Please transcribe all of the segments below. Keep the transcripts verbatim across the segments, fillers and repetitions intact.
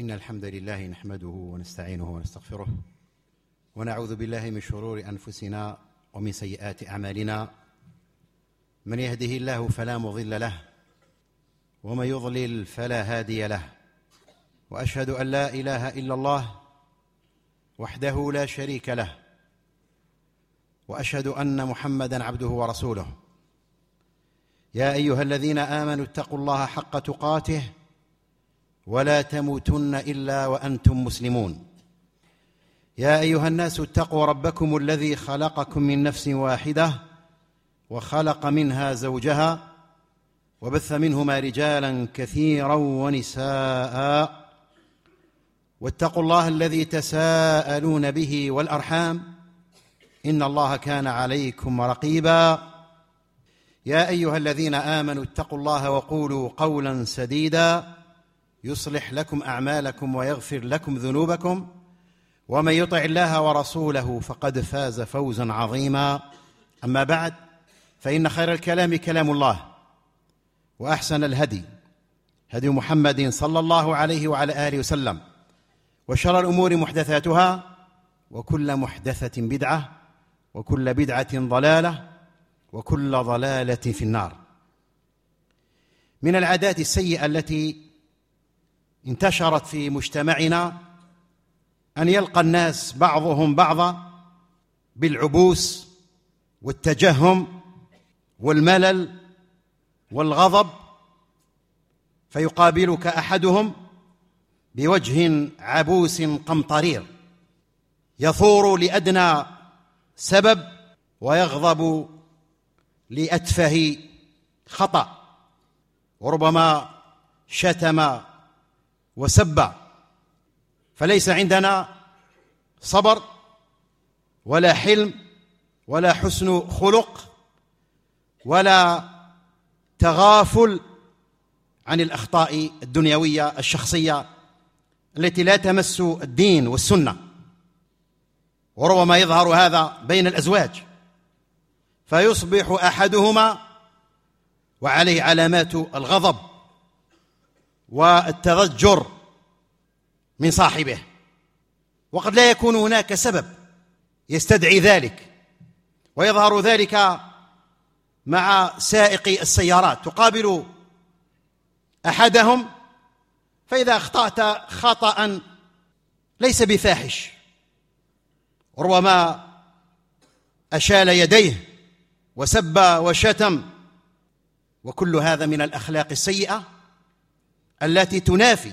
إن الحمد لله نحمده ونستعينه ونستغفره ونعوذ بالله من شرور أنفسنا ومن سيئات أعمالنا. من يهده الله فلا مضل له ومن يضلل فلا هادي له، وأشهد أن لا إله إلا الله وحده لا شريك له، وأشهد أن محمدًا عبده ورسوله. يا أيها الذين آمنوا اتقوا الله حق تقاته ولا تموتن إلا وأنتم مسلمون. يا أيها الناس اتقوا ربكم الذي خلقكم من نفس واحدة وخلق منها زوجها وبث منهما رجالا كثيرا ونساء، واتقوا الله الذي تساءلون به والأرحام إن الله كان عليكم رقيبا. يا أيها الذين آمنوا اتقوا الله وقولوا قولا سديدا يصلح لكم أعمالكم ويغفر لكم ذنوبكم، ومن يطع الله ورسوله فقد فاز فوزا عظيما. أما بعد، فإن خير الكلام كلام الله، وأحسن الهدي هدي محمد صلى الله عليه وعلى آله وسلم، وشر الأمور محدثاتها، وكل محدثة بدعة، وكل بدعة ضلالة، وكل ضلالة في النار. من العادات السيئة التي انتشرت في مجتمعنا أن يلقى الناس بعضهم بعضا بالعبوس والتجهم والملل والغضب، فيقابلك أحدهم بوجه عبوس قمطرير يثور لأدنى سبب ويغضب لأتفه خطأ، وربما شتم وسب. فليس عندنا صبر ولا حلم ولا حسن خلق ولا تغافل عن الأخطاء الدنيوية الشخصية التي لا تمس الدين والسنة. وربما يظهر هذا بين الأزواج، فيصبح أحدهما وعليه علامات الغضب والتضجر من صاحبه، وقد لا يكون هناك سبب يستدعي ذلك. ويظهر ذلك مع سائقي السيارات، تقابل أحدهم فإذا أخطأت خطأ ليس بفاحش، ربما أشال يديه وسب وشتم، وكل هذا من الأخلاق السيئة التي تنافي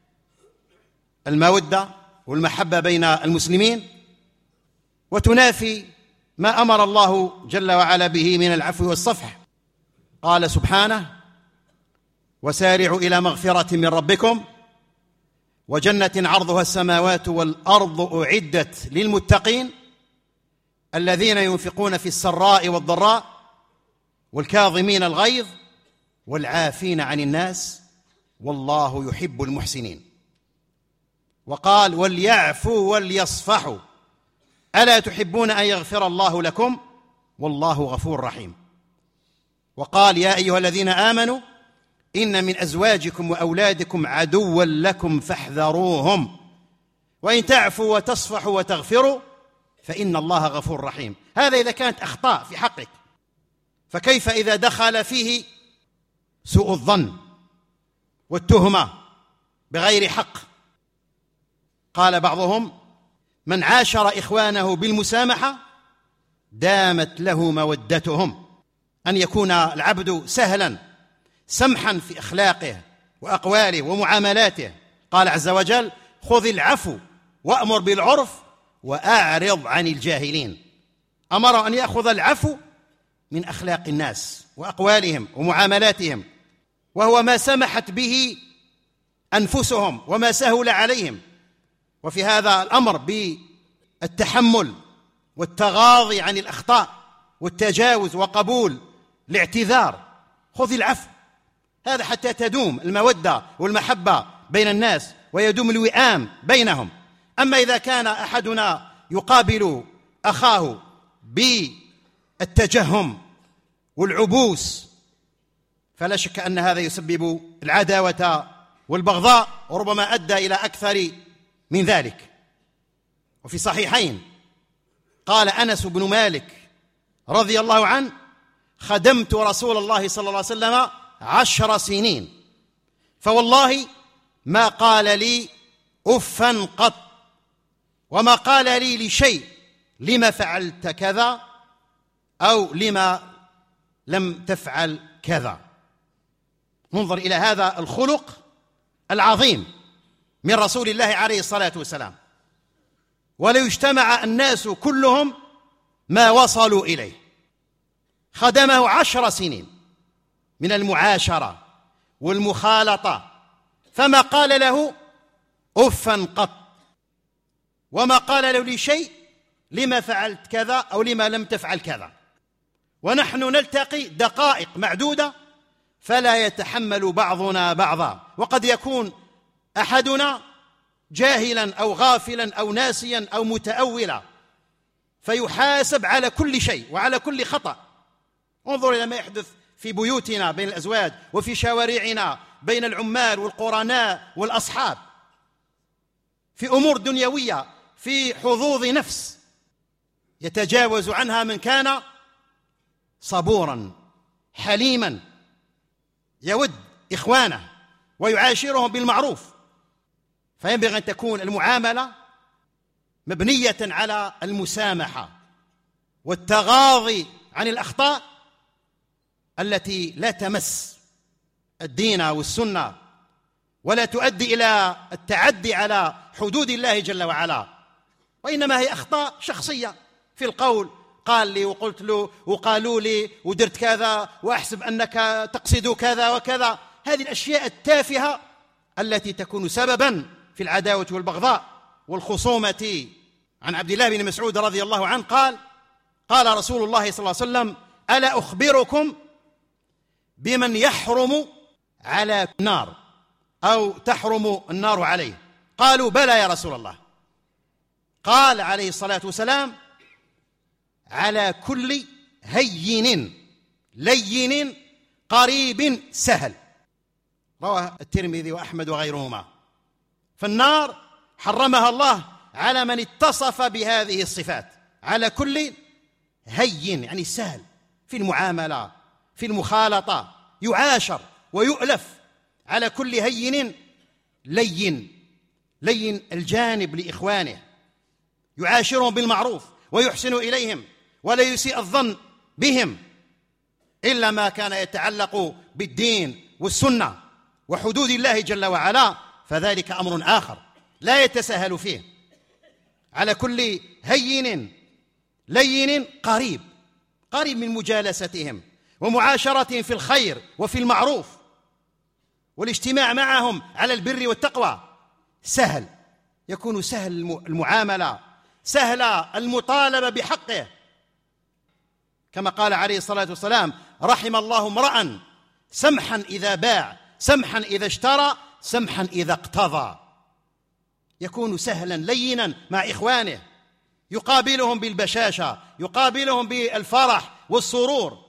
المودة والمحبة بين المسلمين، وتنافي ما أمر الله جل وعلا به من العفو والصفح. قال سبحانه: وسارعوا إلى مغفرة من ربكم وجنة عرضها السماوات والأرض أعدت للمتقين الذين ينفقون في السراء والضراء والكاظمين الغيظ والعافين عن الناس والله يحب المحسنين. وقال: وليعفوا وليصفحوا ألا تحبون أن يغفر الله لكم والله غفور رحيم. وقال: يا أيها الذين آمنوا إن من أزواجكم وأولادكم عدوا لكم فاحذروهم وإن تعفوا وتصفحوا وتغفروا فإن الله غفور رحيم. هذا إذا كانت أخطاء في حقك، فكيف إذا دخل فيه سوء الظن والتهمة بغير حق؟ قال بعضهم: من عاشر إخوانه بالمسامحة دامت له مودتهم. أن يكون العبد سهلا سمحا في أخلاقه وأقواله ومعاملاته. قال عز وجل: خذ العفو وأمر بالعرف وأعرض عن الجاهلين. أمر أن يأخذ العفو من أخلاق الناس وأقوالهم ومعاملاتهم، وهو ما سمحت به أنفسهم وما سهل عليهم. وفي هذا الأمر بالتحمل والتغاضي عن الأخطاء والتجاوز وقبول الاعتذار. خذ العفو، هذا حتى تدوم المودة والمحبة بين الناس ويدوم الوئام بينهم. أما إذا كان أحدنا يقابل أخاه بالتجهم والعبوس فلا شك أن هذا يسبب العداوة والبغضاء، وربما أدى إلى أكثر من ذلك. وفي صحيحين قال أنس بن مالك رضي الله عنه: خدمت رسول الله صلى الله عليه وسلم عشر سنين، فوالله ما قال لي أفا قط، وما قال لي لشيء لما فعلت كذا أو لما لم تفعل كذا. ننظر إلى هذا الخلق العظيم من رسول الله عليه الصلاة والسلام، ولو اجتمع الناس كلهم ما وصلوا إليه. خدمه عشر سنين من المعاشرة والمخالطة، فما قال له أفا قط، وما قال له لشيء لما فعلت كذا أو لما لم تفعل كذا. ونحن نلتقي دقائق معدودة فلا يتحمل بعضنا بعضا، وقد يكون أحدنا جاهلا أو غافلا أو ناسيا أو متأولا، فيحاسب على كل شيء وعلى كل خطأ. انظر إلى ما يحدث في بيوتنا بين الأزواج، وفي شوارعنا بين العمال والقرناء والأصحاب، في أمور دنيوية، في حظوظ نفس يتجاوز عنها من كان صبورا حليما يود إخوانه ويعاشرهم بالمعروف. فينبغي أن تكون المعاملة مبنية على المسامحة والتغاضي عن الأخطاء التي لا تمس الدين والسنة ولا تؤدي إلى التعدي على حدود الله جل وعلا، وإنما هي أخطاء شخصية في القول، قال لي وقلت له وقالوا لي ودرت كذا وأحسب أنك تقصد كذا وكذا. هذه الأشياء التافهة التي تكون سببا في العداوة والبغضاء والخصومة. عن عبد الله بن مسعود رضي الله عنه قال: قال رسول الله صلى الله عليه وسلم: ألا أخبركم بمن يحرم على النار أو تحرم النار عليه؟ قالوا: بلى يا رسول الله. قال عليه الصلاة والسلام: على كل هين لين قريب سهل. رواه الترمذي وأحمد وغيرهما. فالنار حرمها الله على من اتصف بهذه الصفات، على كل هين يعني سهل في المعاملة في المخالطة، يعاشر ويؤلف، على كل هين لين لين الجانب لإخوانه، يعاشرهم بالمعروف ويحسن إليهم ولا يسيء الظن بهم إلا ما كان يتعلق بالدين والسنة وحدود الله جل وعلا، فذلك أمر آخر لا يتساهل فيه. على كل هين لين قريب قريب من مجالستهم ومعاشرتهم في الخير وفي المعروف والاجتماع معهم على البر والتقوى. سهل، يكون سهل المعاملة، سهل المطالبة بحقه، كما قال عليه الصلاة والسلام: رحم الله امرأ سمحا إذا باع سمحا إذا اشترى سمحا إذا اقتضى. يكون سهلا لينا مع إخوانه، يقابلهم بالبشاشة، يقابلهم بالفرح والسرور،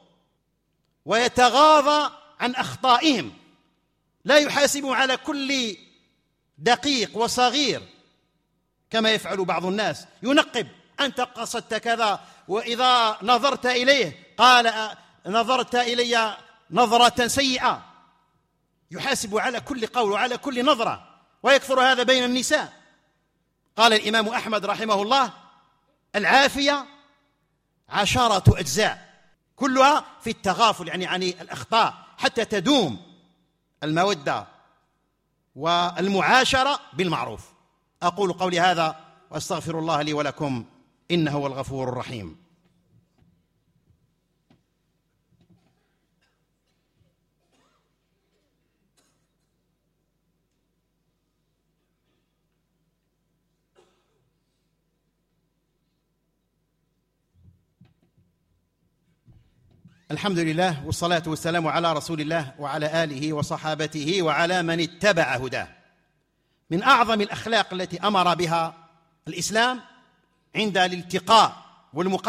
ويتغاضى عن أخطائهم، لا يحاسبهم على كل دقيق وصغير كما يفعل بعض الناس، ينقب: أنت قصدت كذا، وإذا نظرت إليه قال نظرت إلي نظرة سيئة. يحاسب على كل قول وعلى كل نظرة، ويكثر هذا بين النساء. قال الإمام أحمد رحمه الله: العافية عشرة أجزاء كلها في التغافل، يعني عن الأخطاء، حتى تدوم المودة والمعاشرة بالمعروف. أقول قولي هذا وأستغفر الله لي ولكم، إنه هو الغفور الرحيم. الحمد لله والصلاة والسلام على رسول الله وعلى آله وصحابته وعلى من اتبع هداه. من أعظم الأخلاق التي أمر بها الإسلام عند الالتقاء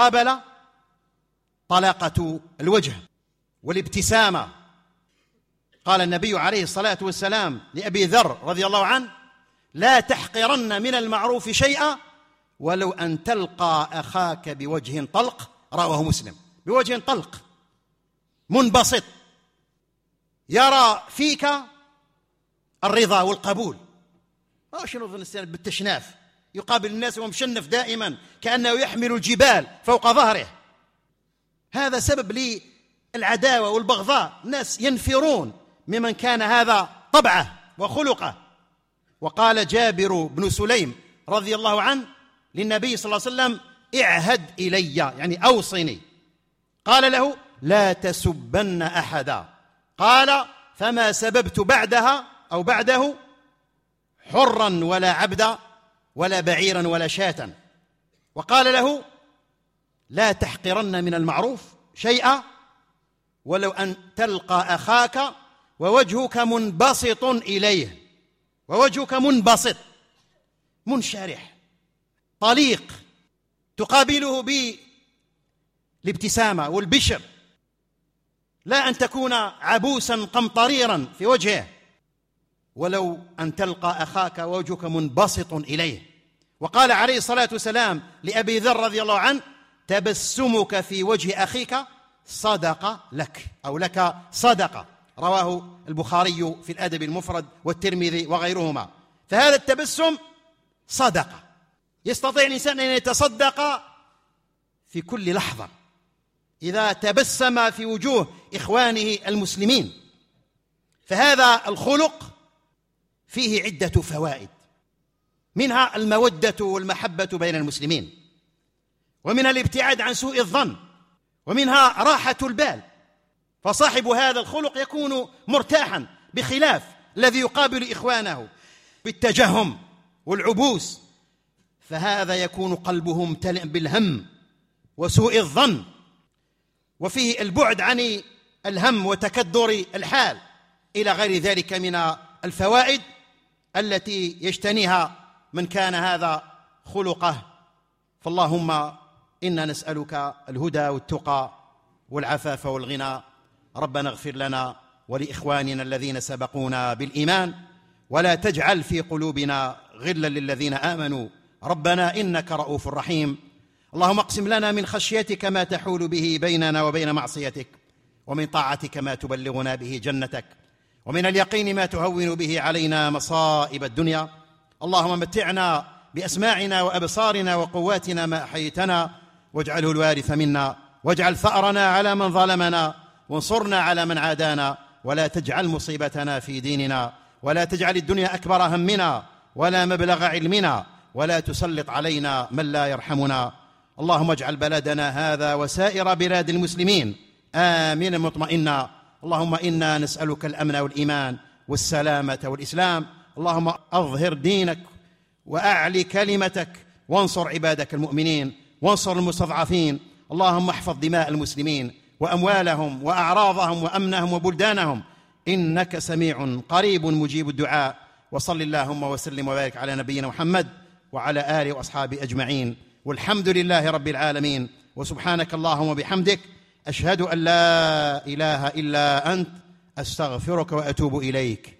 والمقابلة طلاقة الوجه والابتسامة قال النبي عليه الصلاة والسلام لأبي ذر رضي الله عنه: لا تحقرن من المعروف شيئا ولو أن تلقى أخاك بوجه طلق. رواه مسلم. بوجه طلق منبسط يرى فيك الرضا والقبول. ما شنو الإنسان بالتشناف يقابل الناس ومشنف دائما كأنه يحمل الجبال فوق ظهره. هذا سبب للعداوة والبغضاء. الناس ينفرون ممن كان هذا طبعه وخلقه. وقال جابر بن سليم رضي الله عنه للنبي صلى الله عليه وسلم: اعهد إلي، يعني أوصني. قال له: لا تسبن أحدا. قال: فما سببت بعدها أو بعده حرا ولا عبدا ولا بعيرا ولا شاة. وقال له: لا تحقرن من المعروف شيئا ولو أن تلقى أخاك ووجهك منبسط إليه. ووجهك منبسط منشرح طليق، تقابله بالابتسامة والبشر، لا أن تكون عبوسا قمطريرا في وجهه. ولو أن تلقى أخاك ووجهك منبسط إليه. وقال عليه الصلاة والسلام لأبي ذر رضي الله عنه: تبسمك في وجه أخيك صدقة لك، أو لك صدقة. رواه البخاري في الأدب المفرد والترمذي وغيرهما. فهذا التبسم صدقة، يستطيع الإنسان أن يتصدق في كل لحظة إذا تبسم في وجوه إخوانه المسلمين. فهذا الخلق فيه عدة فوائد، منها المودة والمحبة بين المسلمين، ومنها الابتعاد عن سوء الظن، ومنها راحة البال. فصاحب هذا الخلق يكون مرتاحا، بخلاف الذي يقابل إخوانه بالتجهم والعبوس، فهذا يكون قلبه ممتلئ بالهم وسوء الظن، وفيه البعد عن الهم وتكدر الحال إلى غير ذلك من الفوائد التي يجتنيها من كان هذا خلقه. فاللهم إنا نسألك الهدى والتقى والعفاف والغنى. ربنا اغفر لنا ولإخواننا الذين سبقونا بالإيمان، ولا تجعل في قلوبنا غلا للذين آمنوا ربنا إنك رؤوف رحيم. اللهم اقسم لنا من خشيتك ما تحول به بيننا وبين معصيتك، ومن طاعتك ما تبلغنا به جنتك، ومن اليقين ما تهون به علينا مصائب الدنيا. اللهم متعنا بأسماعنا وأبصارنا وقواتنا ما أحييتنا، واجعله الوارث منا، واجعل ثأرنا على من ظلمنا، وانصرنا على من عادانا، ولا تجعل مصيبتنا في ديننا، ولا تجعل الدنيا أكبر همنا ولا مبلغ علمنا، ولا تسلط علينا من لا يرحمنا. اللهم اجعل بلدنا هذا وسائر بلاد المسلمين آمنا مطمئنا. اللهم إنا نسألك الأمن والإيمان والسلامة والإسلام. اللهم أظهر دينك وأعلي كلمتك، وانصر عبادك المؤمنين، وانصر المستضعفين. اللهم احفظ دماء المسلمين وأموالهم وأعراضهم وأمنهم وبلدانهم، إنك سميع قريب مجيب الدعاء. وصل اللهم وسلم وبارك على نبينا محمد وعلى آله وأصحابه أجمعين، والحمد لله رب العالمين. وسبحانك اللهم وبحمدك، أشهد أن لا إله إلا أنت، أستغفرك وأتوب إليك.